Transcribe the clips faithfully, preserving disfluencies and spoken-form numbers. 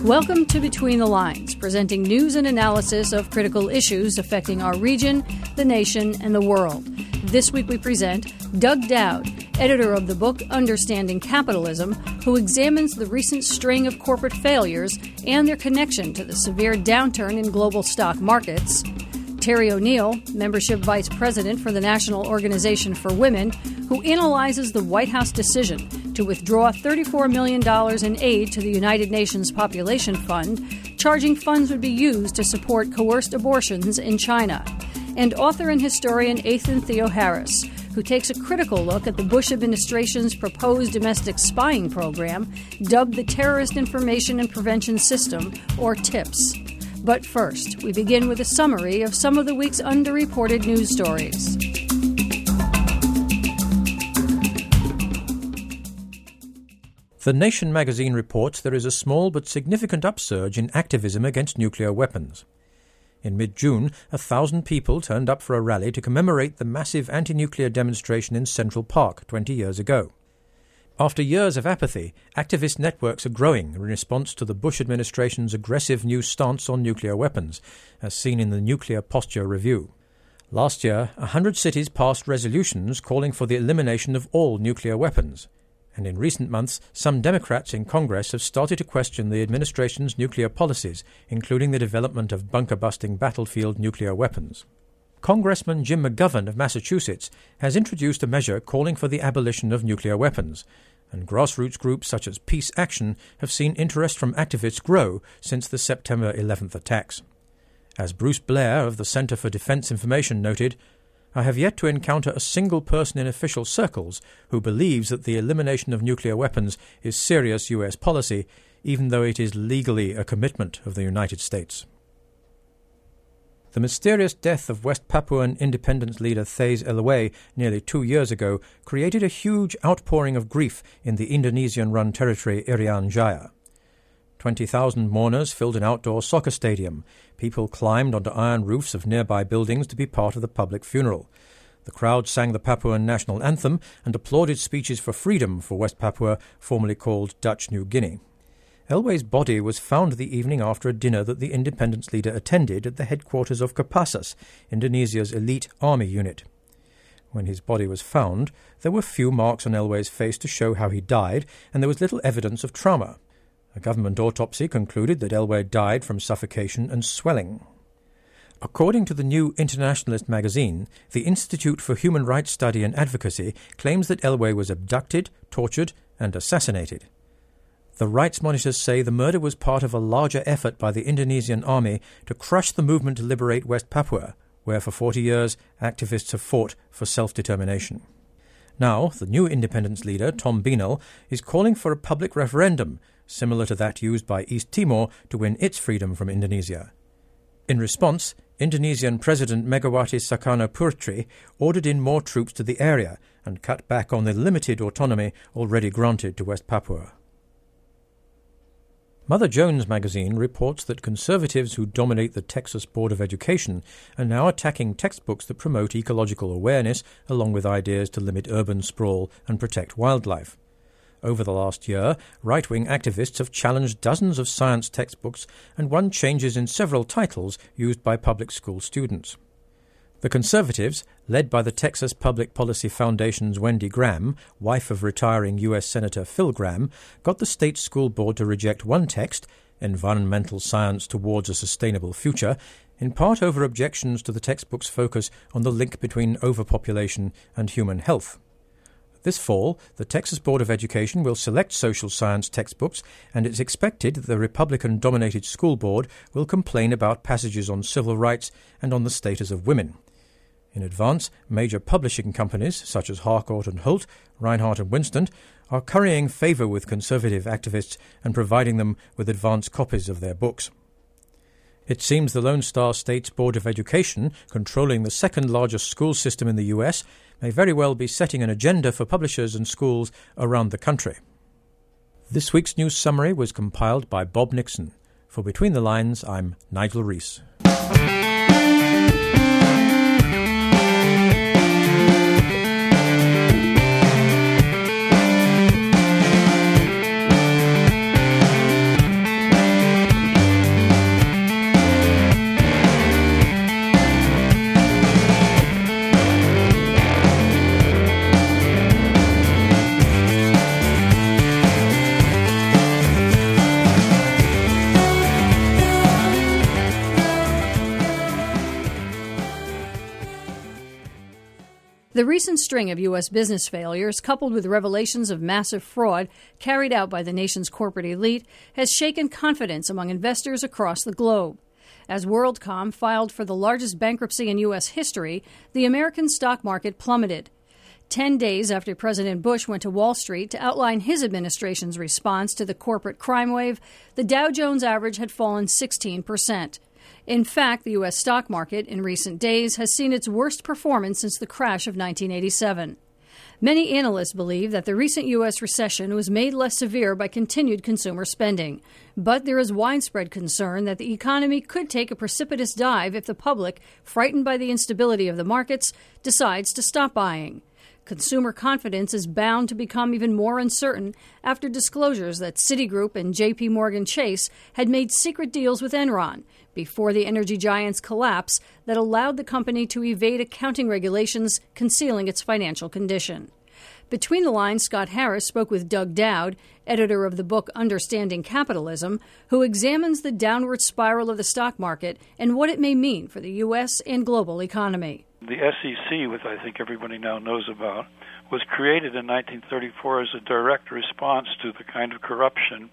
Welcome to Between the Lines, presenting news and analysis of critical issues affecting our region, the nation, and the world. This week we present Doug Dowd, editor of the book Understanding Capitalism, who examines the recent string of corporate failures and their connection to the severe downturn in global stock markets. Terry O'Neill, membership vice president for the National Organization for Women, who analyzes the White House decision to withdraw thirty-four million dollars in aid to the United Nations Population Fund, charging funds would be used to support coerced abortions in China. And author and historian Ethan Theoharis, who takes a critical look at the Bush administration's proposed domestic spying program, dubbed the Terrorist Information and Prevention System, or TIPS. But first, we begin with a summary of some of the week's underreported news stories. The Nation magazine reports there is a small but significant upsurge in activism against nuclear weapons. In mid-June, a thousand people turned up for a rally to commemorate the massive anti-nuclear demonstration in Central Park twenty years ago. After years of apathy, activist networks are growing in response to the Bush administration's aggressive new stance on nuclear weapons, as seen in the Nuclear Posture Review. Last year, a hundred cities passed resolutions calling for the elimination of all nuclear weapons. And in recent months, some Democrats in Congress have started to question the administration's nuclear policies, including the development of bunker-busting battlefield nuclear weapons. Congressman Jim McGovern of Massachusetts has introduced a measure calling for the abolition of nuclear weapons, and grassroots groups such as Peace Action have seen interest from activists grow since the September eleventh attacks. As Bruce Blair of the Center for Defense Information noted, "I have yet to encounter a single person in official circles who believes that the elimination of nuclear weapons is serious U S policy, even though it is legally a commitment of the United States." The mysterious death of West Papuan independence leader Thais Eloy nearly two years ago created a huge outpouring of grief in the Indonesian-run territory Irian Jaya. Twenty thousand mourners filled an outdoor soccer stadium. People climbed onto iron roofs of nearby buildings to be part of the public funeral. The crowd sang the Papuan national anthem and applauded speeches for freedom for West Papua, formerly called Dutch New Guinea. Eloy's body was found the evening after a dinner that the independence leader attended at the headquarters of Kopassus, Indonesia's elite army unit. When his body was found, there were few marks on Eloy's face to show how he died, and there was little evidence of trauma. A government autopsy concluded that Eloy died from suffocation and swelling. According to the New Internationalist magazine, the Institute for Human Rights Study and Advocacy claims that Eloy was abducted, tortured, and assassinated. The rights monitors say the murder was part of a larger effort by the Indonesian army to crush the movement to liberate West Papua, where for forty years activists have fought for self-determination. Now, the new independence leader, Tom Binal, is calling for a public referendum, similar to that used by East Timor to win its freedom from Indonesia. In response, Indonesian President Megawati Soekarno-Putri ordered in more troops to the area and cut back on the limited autonomy already granted to West Papua. Mother Jones magazine reports that conservatives who dominate the Texas Board of Education are now attacking textbooks that promote ecological awareness, along with ideas to limit urban sprawl and protect wildlife. Over the last year, right-wing activists have challenged dozens of science textbooks and won changes in several titles used by public school students. The Conservatives, led by the Texas Public Policy Foundation's Wendy Graham, wife of retiring U S Senator Phil Graham, got the state school board to reject one text, Environmental Science Towards a Sustainable Future, in part over objections to the textbook's focus on the link between overpopulation and human health. This fall, the Texas Board of Education will select social science textbooks, and it's expected that the Republican-dominated school board will complain about passages on civil rights and on the status of women. In advance, major publishing companies such as Harcourt and Holt, Reinhardt and Winston are currying favour with conservative activists and providing them with advance copies of their books. It seems the Lone Star State's Board of Education, controlling the second-largest school system in the U S, may very well be setting an agenda for publishers and schools around the country. This week's news summary was compiled by Bob Nixon. For Between the Lines, I'm Nigel Reese. The recent string of U S business failures, coupled with revelations of massive fraud carried out by the nation's corporate elite, has shaken confidence among investors across the globe. As WorldCom filed for the largest bankruptcy in U S history, the American stock market plummeted. Ten days after President Bush went to Wall Street to outline his administration's response to the corporate crime wave, the Dow Jones average had fallen sixteen percent. In fact, the U S stock market in recent days has seen its worst performance since the crash of nineteen eighty-seven. Many analysts believe that the recent U S recession was made less severe by continued consumer spending. But there is widespread concern that the economy could take a precipitous dive if the public, frightened by the instability of the markets, decides to stop buying. Consumer confidence is bound to become even more uncertain after disclosures that Citigroup and J P Morgan Chase had made secret deals with Enron before the energy giant's collapse that allowed the company to evade accounting regulations concealing its financial condition. Between the lines, Scott Harris spoke with Doug Dowd, editor of the book Understanding Capitalism, who examines the downward spiral of the stock market and what it may mean for the U S and global economy. The S E C, which I think everybody now knows about, was created in nineteen thirty-four as a direct response to the kind of corruption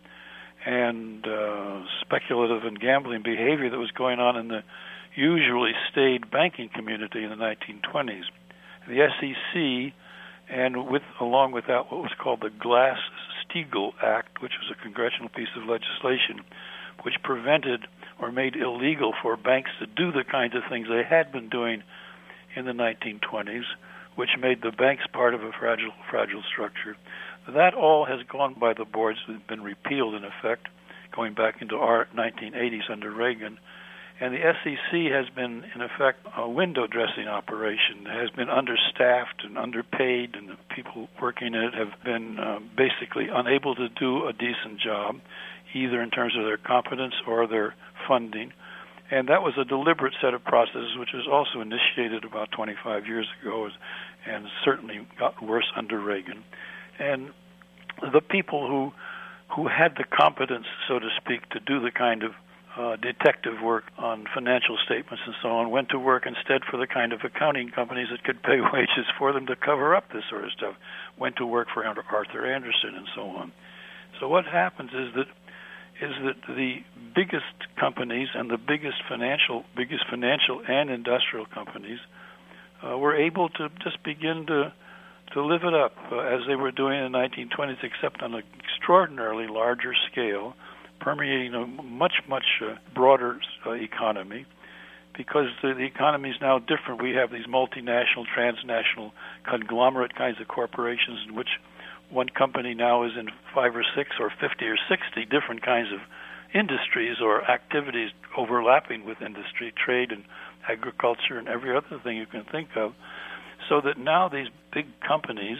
and uh, speculative and gambling behavior that was going on in the usually staid banking community in the nineteen twenties. The S E C, and with along with that what was called the Glass-Steagall Act, which was a congressional piece of legislation which prevented or made illegal for banks to do the kinds of things they had been doing in the nineteen twenties, which made the banks part of a fragile fragile structure. That all has gone by the boards, been repealed in effect, going back into our nineteen eighties under Reagan. And the S E C has been, in effect, a window dressing operation. It has been understaffed and underpaid, and the people working in it have been uh, basically unable to do a decent job, either in terms of their competence or their funding. And that was a deliberate set of processes which was also initiated about twenty-five years ago and certainly got worse under Reagan. And the people who who had the competence, so to speak, to do the kind of uh, detective work on financial statements and so on went to work instead for the kind of accounting companies that could pay wages for them to cover up this sort of stuff, went to work for Arthur Andersen and so on. So what happens is that is that the biggest companies and the biggest financial, biggest financial and industrial companies uh, were able to just begin to to live it up uh, as they were doing in the nineteen twenties, except on an extraordinarily larger scale, permeating a much, much uh, broader uh, economy, because the, the economy is now different. We have these multinational, transnational, conglomerate kinds of corporations in which one company now is in five or six or fifty or sixty different kinds of industries or activities overlapping with industry, trade and agriculture and every other thing you can think of. So that now these big companies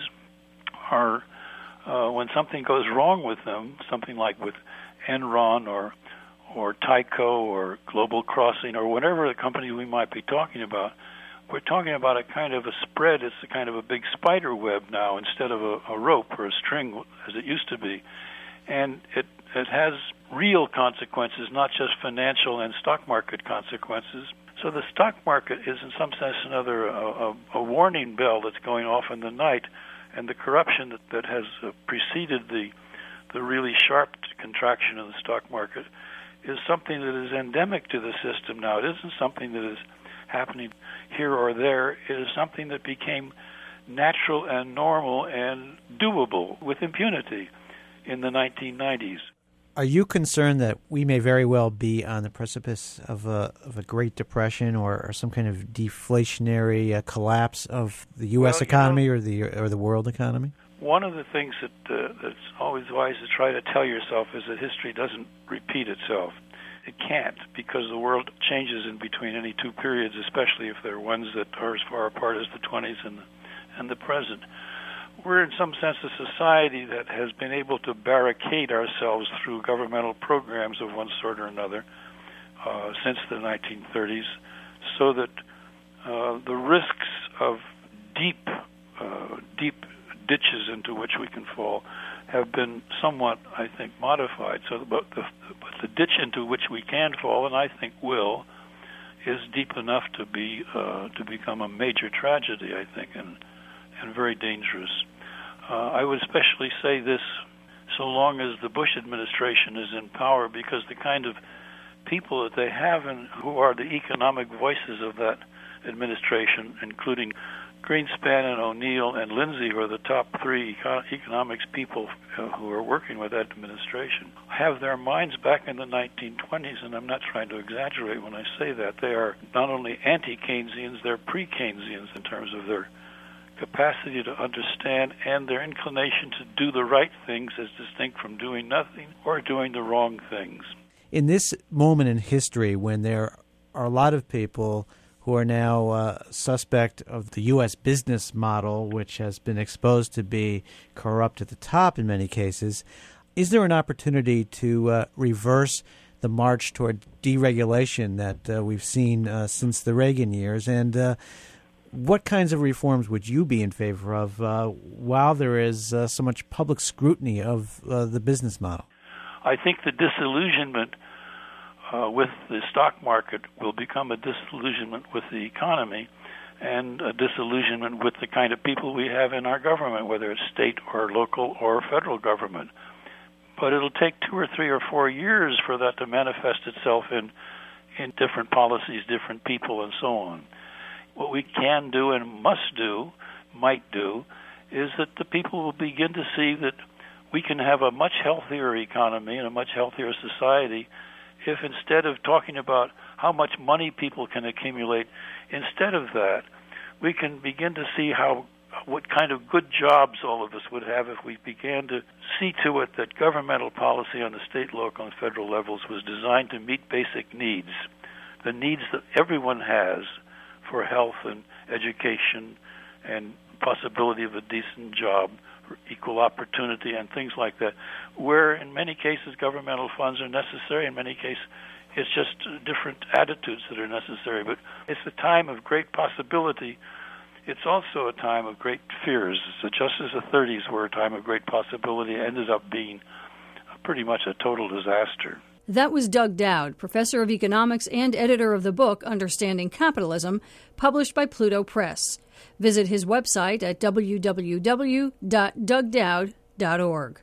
are, uh, when something goes wrong with them, something like with Enron or or Tyco or Global Crossing or whatever the company we might be talking about, we're talking about a kind of a spread. It's a kind of a big spider web now instead of a, a rope or a string as it used to be. And it, it has real consequences, not just financial and stock market consequences. So the stock market is in some sense another a, a, a warning bell that's going off in the night, and the corruption that, that has uh, preceded the the really sharp contraction of the stock market is something that is endemic to the system now. It isn't something that is happening here or there. It is something that became natural and normal and doable with impunity in the nineteen nineties. Are you concerned that we may very well be on the precipice of a of a Great Depression or, or some kind of deflationary uh, collapse of the U S well, economy know, or the or the world economy? One of the things that uh, that's always wise to try to tell yourself is that history doesn't repeat itself. It can't, because the world changes in between any two periods, especially if they're ones that are as far apart as the twenties and the, and the present. We're in some sense a society that has been able to barricade ourselves through governmental programs of one sort or another uh, since the nineteen thirties, so that uh, the risks of deep, uh, deep ditches into which we can fall have been somewhat, I think, modified. So but the, but the ditch into which we can fall, and I think will, is deep enough to be uh, to become a major tragedy, I think, and and very dangerous. Uh, I would especially say this so long as the Bush administration is in power, because the kind of people that they have and who are the economic voices of that administration, including Greenspan and O'Neill and Lindsay, who are the top three econ- economics people uh, who are working with that administration, have their minds back in the nineteen twenties, and I'm not trying to exaggerate when I say that. They are not only anti-Keynesians, they're pre-Keynesians in terms of their capacity to understand and their inclination to do the right things as distinct from doing nothing or doing the wrong things. In this moment in history, when there are a lot of people who are now uh, suspect of the U S business model, which has been exposed to be corrupt at the top in many cases, is there an opportunity to uh, reverse the march toward deregulation that uh, we've seen uh, since the Reagan years? And uh, what kinds of reforms would you be in favor of uh, while there is uh, so much public scrutiny of uh, the business model? I think the disillusionment uh, with the stock market will become a disillusionment with the economy and a disillusionment with the kind of people we have in our government, whether it's state or local or federal government. But it'll take two or three or four years for that to manifest itself in, in different policies, different people, and so on. What we can do and must do, might do, is that the people will begin to see that we can have a much healthier economy and a much healthier society if instead of talking about how much money people can accumulate, instead of that, we can begin to see how what kind of good jobs all of us would have if we began to see to it that governmental policy on the state, local, and federal levels was designed to meet basic needs, the needs that everyone has for health and education and possibility of a decent job, equal opportunity, and things like that, where in many cases governmental funds are necessary. In many cases it's just different attitudes that are necessary. But it's a time of great possibility. It's also a time of great fears. So just as the thirties were a time of great possibility, it ended up being pretty much a total disaster. That was Doug Dowd, professor of economics and editor of the book Understanding Capitalism, published by Pluto Press. Visit his website at w w w dot doug dowd dot org.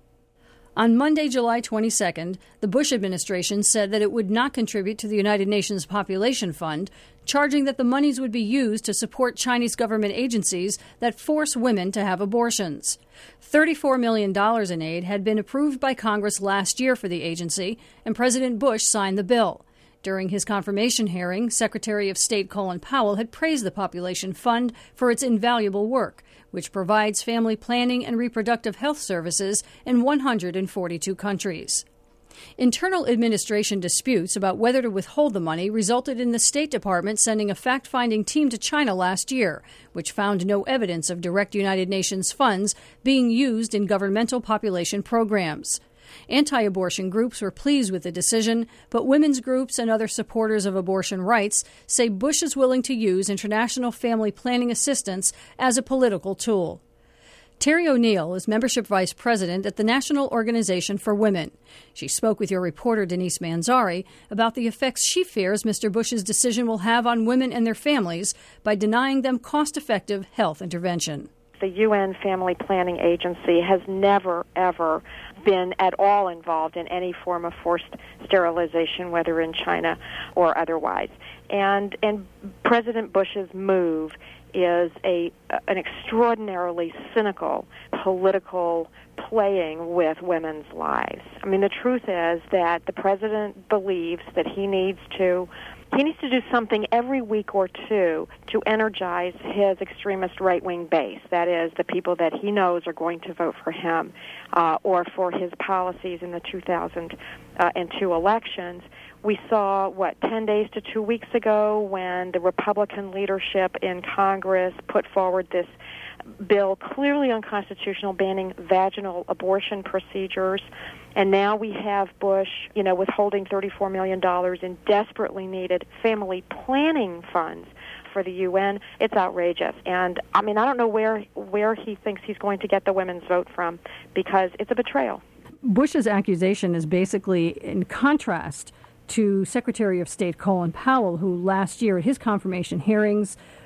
On Monday, July twenty-second, the Bush administration said that it would not contribute to the United Nations Population Fund, charging that the monies would be used to support Chinese government agencies that force women to have abortions. thirty-four million dollars in aid had been approved by Congress last year for the agency, and President Bush signed the bill. During his confirmation hearing, Secretary of State Colin Powell had praised the Population Fund for its invaluable work, which provides family planning and reproductive health services in one hundred forty-two countries. Internal administration disputes about whether to withhold the money resulted in the State Department sending a fact-finding team to China last year, which found no evidence of direct United Nations funds being used in governmental population programs. Anti-abortion groups were pleased with the decision, but women's groups and other supporters of abortion rights say Bush is willing to use international family planning assistance as a political tool. Terry O'Neill is membership vice president at the National Organization for Women. She spoke with your reporter Denise Manzari about the effects she fears Mister Bush's decision will have on women and their families by denying them cost-effective health intervention. The U N Family Planning Agency has never, ever been at all involved in any form of forced sterilization, whether in China or otherwise. And and President Bush's move is a an extraordinarily cynical political playing with women's lives. I mean, the truth is that the president believes that he needs to He needs to do something every week or two to energize his extremist right-wing base, that is, the people that he knows are going to vote for him uh, or for his policies in the two thousand two elections. We saw, what, ten days to two weeks ago when the Republican leadership in Congress put forward this bill clearly unconstitutional, banning vaginal abortion procedures. And now we have Bush, you know, withholding thirty-four million dollars in desperately needed family planning funds for the U N. It's outrageous. And, I mean, I don't know where where he thinks he's going to get the women's vote from, because it's a betrayal. Bush's accusation is basically in contrast to Secretary of State Colin Powell, who last year at his confirmation hearings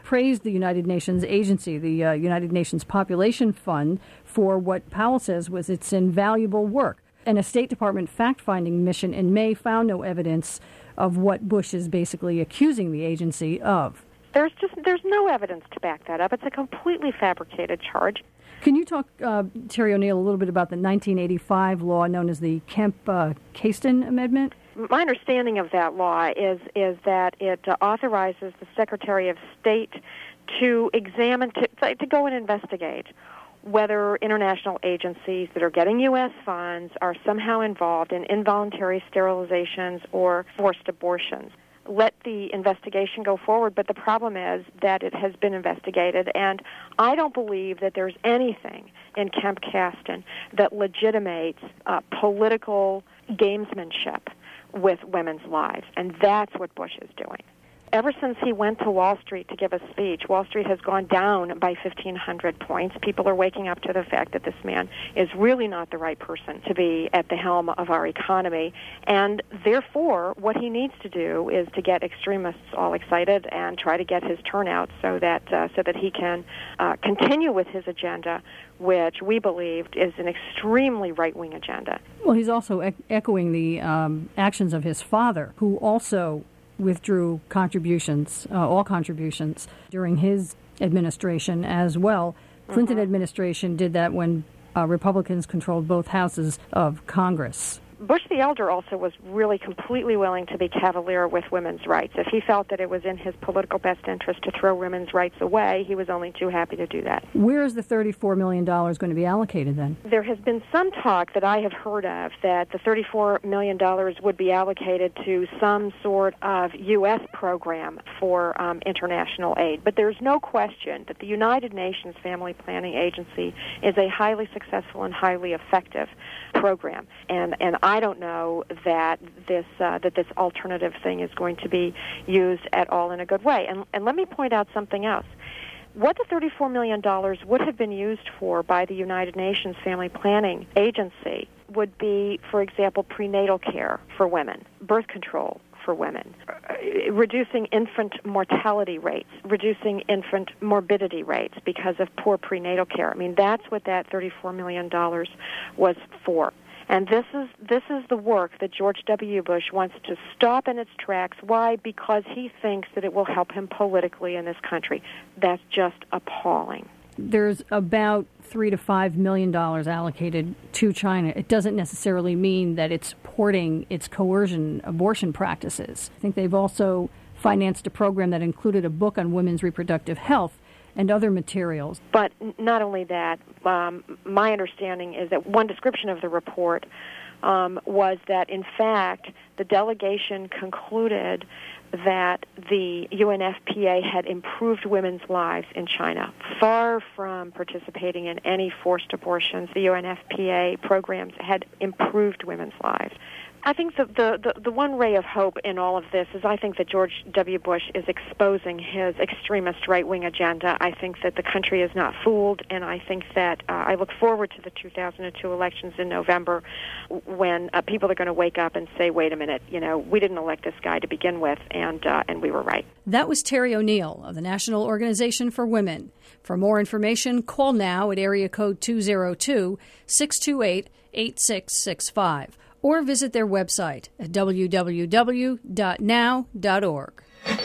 praised the United Nations agency, the uh, United Nations Population Fund, for what Powell says was its invaluable work. And a State Department fact-finding mission in May found no evidence of what Bush is basically accusing the agency of. There's just there's no evidence to back that up. It's a completely fabricated charge. Can you talk, uh, Terry O'Neill, a little bit about the nineteen eighty-five law known as the Kemp-Casten Amendment? My understanding of that law is is that it uh, authorizes the Secretary of State to examine, to, to go and investigate whether international agencies that are getting U S funds are somehow involved in involuntary sterilizations or forced abortions. Let the investigation go forward, but the problem is that it has been investigated, and I don't believe that there's anything in Kemp-Casten that legitimates uh, political gamesmanship with women's lives, and that's what Bush is doing. Ever since he went to Wall Street to give a speech, Wall Street has gone down by fifteen hundred points. People are waking up to the fact that this man is really not the right person to be at the helm of our economy. And therefore, what he needs to do is to get extremists all excited and try to get his turnout so that uh, so that he can uh, continue with his agenda, which we believe is an extremely right-wing agenda. Well, he's also e- echoing the um, actions of his father, who also withdrew contributions, uh, all contributions, during his administration as well. Clinton Mm-hmm. administration did that when uh, Republicans controlled both houses of Congress. Bush the elder also was really completely willing to be cavalier with women's rights. If he felt that it was in his political best interest to throw women's rights away, he was only too happy to do that. Where is the thirty-four million dollars going to be allocated then? There has been some talk that I have heard of that the thirty-four million dollars would be allocated to some sort of U S program for um, international aid. But there's no question that the United Nations Family Planning Agency is a highly successful and highly effective program. And, and I don't know that this uh, that this alternative thing is going to be used at all in a good way. And, and let me point out something else. What the thirty-four million dollars would have been used for by the United Nations Family Planning Agency would be, for example, prenatal care for women, birth control for women, uh, reducing infant mortality rates, reducing infant morbidity rates because of poor prenatal care. I mean, that's what that thirty-four million dollars was for. And this is this is the work that George W. Bush wants to stop in its tracks. Why? Because he thinks that it will help him politically in this country. That's just appalling. There's about three to five million dollars allocated to China. It doesn't necessarily mean that it's supporting its coercion abortion practices. I think they've also financed a program that included a book on women's reproductive health and other materials. But not only that, um, my understanding is that one description of the report um, was that, in fact, the delegation concluded that the U N F P A had improved women's lives in China. Far from participating in any forced abortions, the U N F P A programs had improved women's lives. I think the, the, the, the one ray of hope in all of this is I think that George W. Bush is exposing his extremist right-wing agenda. I think that the country is not fooled, and I think that uh, I look forward to the two thousand two elections in November when uh, people are going to wake up and say, wait a minute, you know, we didn't elect this guy to begin with, and uh, and we were right. That was Terry O'Neill of the National Organization for Women. For more information, call now at area code two oh two, six two eight, eight six six five. Or visit their website at w w w dot now dot org.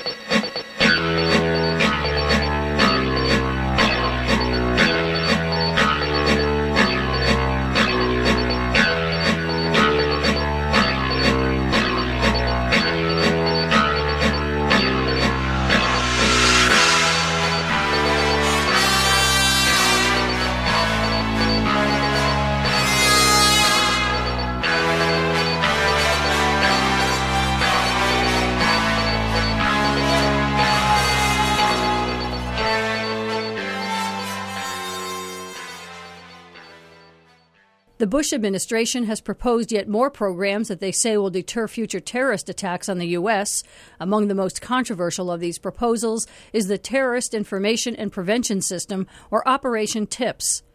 The Bush administration has proposed yet more programs that they say will deter future terrorist attacks on the U S. Among the most controversial of these proposals is the Terrorist Information and Prevention System, or Operation TIPS.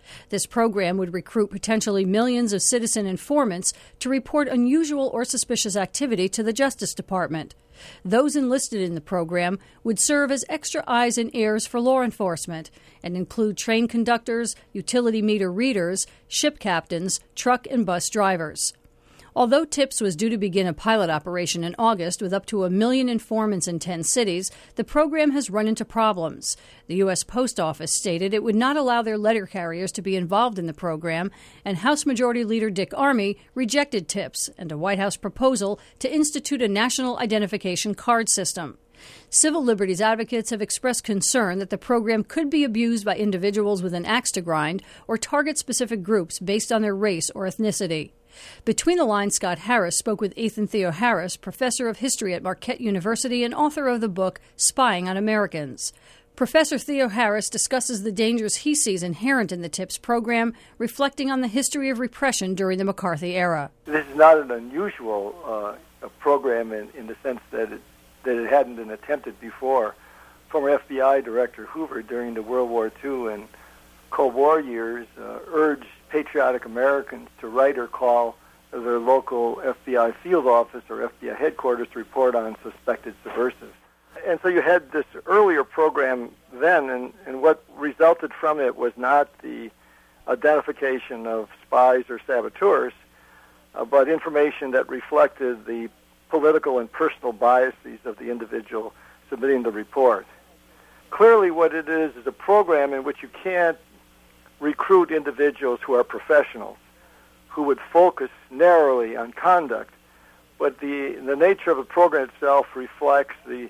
This program would recruit potentially millions of citizen informants to report unusual or suspicious activity to the Justice Department. Those enlisted in the program would serve as extra eyes and ears for law enforcement and include train conductors, utility meter readers, ship captains, truck and bus drivers. Although TIPS was due to begin a pilot operation in August with up to a million informants in ten cities, the program has run into problems. The U S Post Office stated it would not allow their letter carriers to be involved in the program, and House Majority Leader Dick Armey rejected TIPS and a White House proposal to institute a national identification card system. Civil liberties advocates have expressed concern that the program could be abused by individuals with an axe to grind or target specific groups based on their race or ethnicity. Between the Lines, Scott Harris spoke with Ethan Theoharis, professor of history at Marquette University and author of the book Spying on Americans. Professor Theoharis discusses the dangers he sees inherent in the TIPS program, reflecting on the history of repression during the McCarthy era. This is not an unusual uh, a program in, in the sense that it, that it hadn't been attempted before. Former F B I Director Hoover, during the World War Two and Cold War years, uh, urged patriotic Americans to write or call their local F B I field office or F B I headquarters to report on suspected subversives. And so you had this earlier program then, and, and what resulted from it was not the identification of spies or saboteurs, uh, but information that reflected the political and personal biases of the individual submitting the report. Clearly what it is is a program in which you can't recruit individuals who are professionals, who would focus narrowly on conduct, but the the nature of the program itself reflects the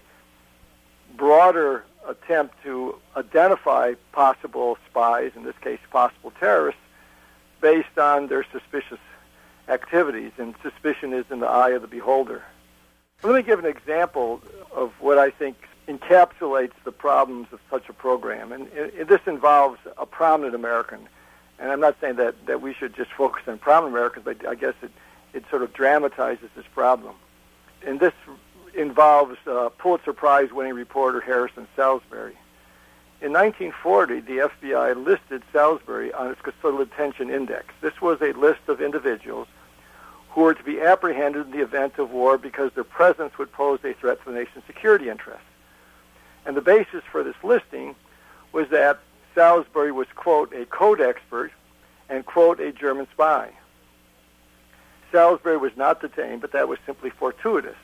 broader attempt to identify possible spies, in this case possible terrorists, based on their suspicious activities, and suspicion is in the eye of the beholder. Let me give an example of what I think encapsulates the problems of such a program. And, and this involves a prominent American. And I'm not saying that, that we should just focus on prominent Americans, but I guess it, it sort of dramatizes this problem. And this involves uh, Pulitzer Prize-winning reporter Harrison Salisbury. In nineteen forty, the F B I listed Salisbury on its custodial detention index. This was a list of individuals who were to be apprehended in the event of war because their presence would pose a threat to the nation's security interests. And the basis for this listing was that Salisbury was, quote, a code expert and, quote, a German spy. Salisbury was not detained, but that was simply fortuitous.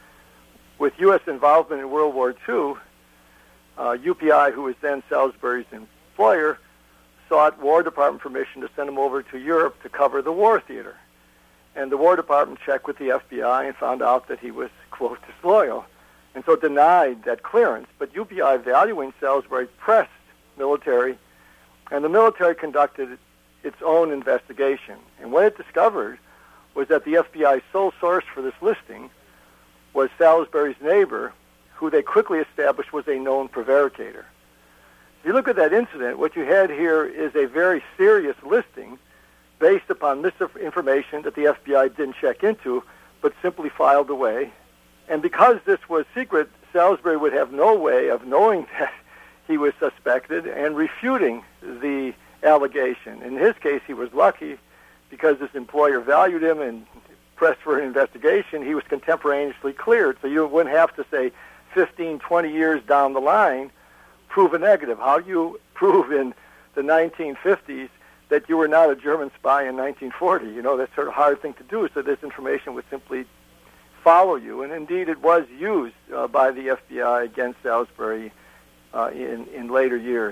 With U S involvement in World War Two, uh, U P I, who was then Salisbury's employer, sought War Department permission to send him over to Europe to cover the war theater. And the War Department checked with the F B I and found out that he was, quote, disloyal, and so denied that clearance. But U P I, valuing Salisbury, pressed military, and the military conducted its own investigation. And what it discovered was that the F B I's sole source for this listing was Salisbury's neighbor, who they quickly established was a known prevaricator. If you look at that incident, what you had here is a very serious listing based upon misinformation that the F B I didn't check into, but simply filed away. And because this was secret, Salisbury would have no way of knowing that he was suspected and refuting the allegation. In his case, he was lucky because his employer valued him and pressed for an investigation. He was contemporaneously cleared, so you wouldn't have to say fifteen, twenty years down the line, prove a negative. How do you prove in the nineteen fifties that you were not a German spy in nineteen forty? You know, that's sort of a hard thing to do, so this information would simply follow you. And indeed, it was used uh, by the F B I against Salisbury uh, in, in later years.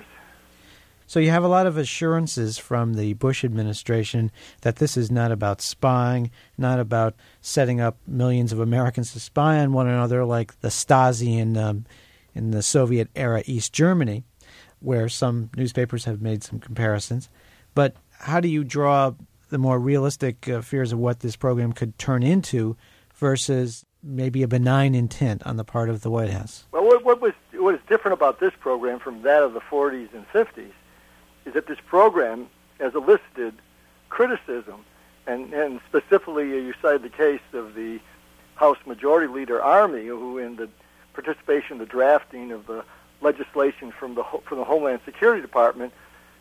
So you have a lot of assurances from the Bush administration that this is not about spying, not about setting up millions of Americans to spy on one another like the Stasi in, um, in the Soviet-era East Germany, where some newspapers have made some comparisons. But how do you draw the more realistic uh, fears of what this program could turn into versus maybe a benign intent on the part of the White House? Well, what, what was what is different about this program from that of the forties and fifties is that this program has elicited criticism, and, and specifically you cited the case of the House Majority Leader Armey, who in the participation in the drafting of the legislation from the from the Homeland Security Department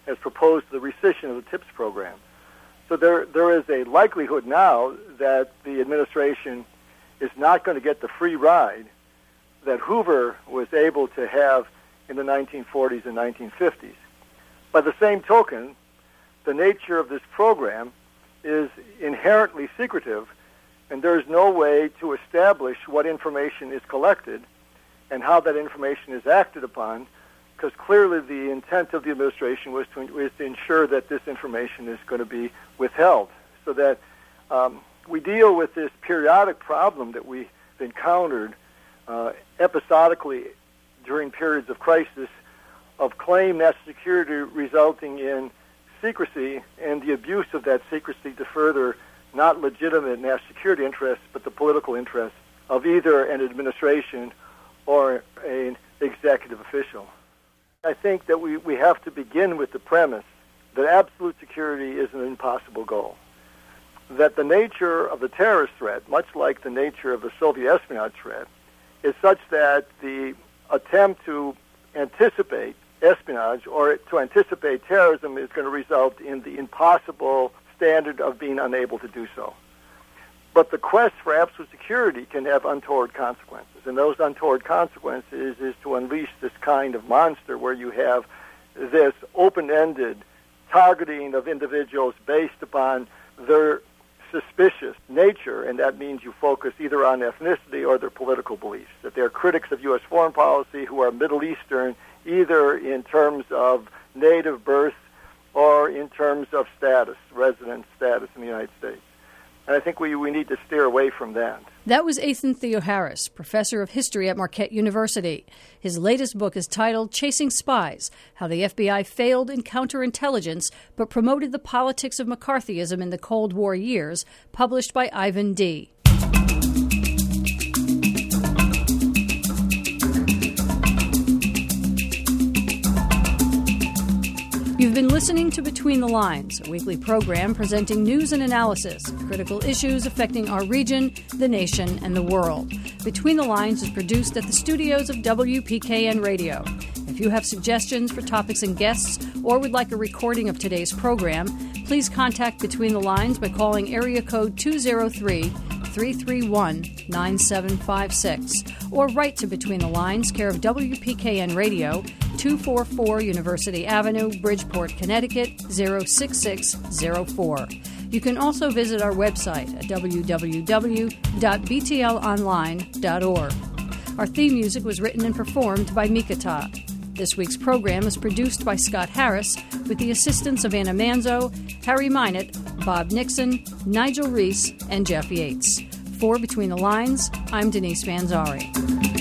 has proposed the rescission of the TIPS program. So there there is a likelihood now that the administration is not going to get the free ride that Hoover was able to have in the nineteen forties and nineteen fifties. By the same token, the nature of this program is inherently secretive, and there's no way to establish what information is collected and how that information is acted upon, because clearly the intent of the administration was to, was to ensure that this information is going to be withheld, so that um, we deal with this periodic problem that we've encountered uh, episodically during periods of crisis of claimed national security resulting in secrecy and the abuse of that secrecy to further not legitimate national security interests, but the political interests of either an administration or an executive official. I think that we, we have to begin with the premise that absolute security is an impossible goal. That the nature of the terrorist threat, much like the nature of the Soviet espionage threat, is such that the attempt to anticipate espionage or to anticipate terrorism is going to result in the impossible standard of being unable to do so. But the quest for absolute security can have untoward consequences, and those untoward consequences is to unleash this kind of monster where you have this open-ended targeting of individuals based upon their suspicious nature, and that means you focus either on ethnicity or their political beliefs, that they're critics of U S foreign policy who are Middle Eastern, either in terms of native birth or in terms of status, resident status in the United States. And I think we, we need to steer away from that. That was Ethan Theoharis, professor of history at Marquette University. His latest book is titled Chasing Spies, How the F B I Failed in Counterintelligence but Promoted the Politics of McCarthyism in the Cold War Years, published by Ivan D. You've been listening to Between the Lines, a weekly program presenting news and analysis of critical issues affecting our region, the nation, and the world. Between the Lines is produced at the studios of W P K N Radio. If you have suggestions for topics and guests or would like a recording of today's program, please contact Between the Lines by calling area code two oh three, three three one, nine seven five six or write to Between the Lines, care of W P K N Radio, two forty-four University Avenue, Bridgeport, Connecticut, zero six six zero four. You can also visit our website at w w w dot b t l online dot org. Our theme music was written and performed by Mikata. This week's program is produced by Scott Harris with the assistance of Anna Manzo, Harry Minott, Bob Nixon, Nigel Reese, and Jeff Yates. For Between the Lines, I'm Denise Manzari.